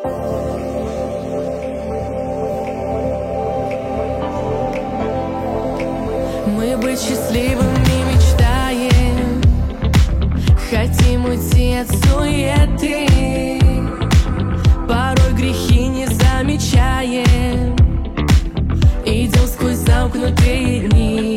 Мы быть счастливыми мечтаем, хотим уйти от суеты, порой грехи не замечаем, идем сквозь замкнутые дни.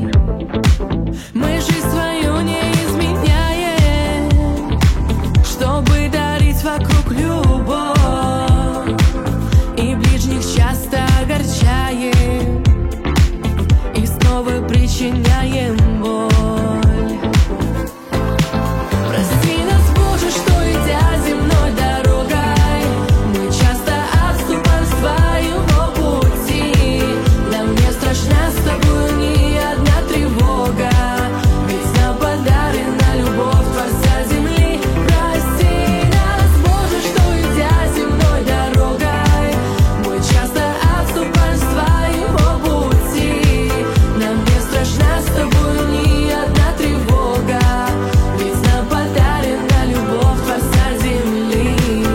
Мы жизнь свою не изменяем, чтобы дарить вокруг любовь, и ближних часто огорчаем, и снова причиняем боль. Прости нас, Боже, что идя земной дорогой, мы часто отступаем с Твоего пути. Нам не страшна с Тобою ни одна тревога, ведь нам подарена любовь Творца земли. Прости нас, Боже, что идя земной дорогой, мы часто отступаем с Твоего пути. Нам не страшна с Тобою ни одна тревога, ведь нам подарена любовь Творца земли.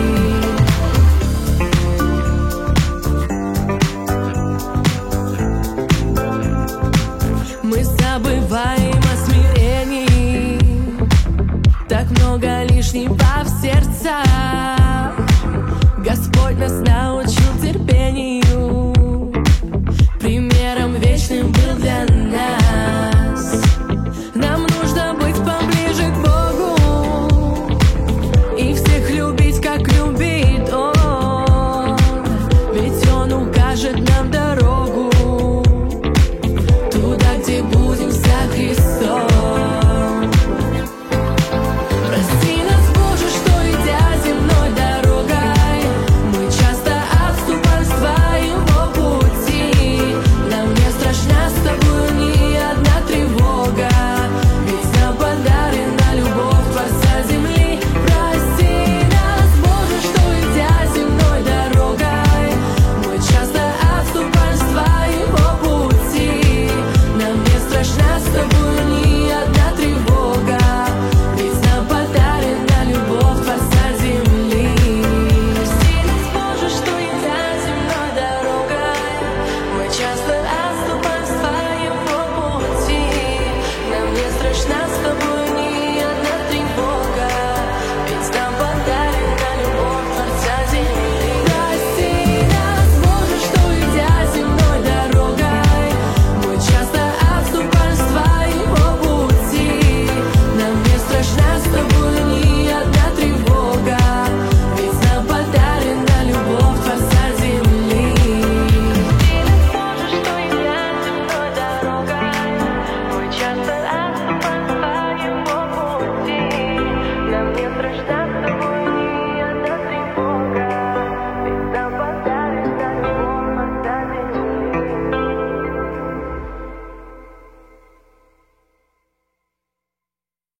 Мы забываем о смирении, так много лишнего в сердцах. Господь нас научил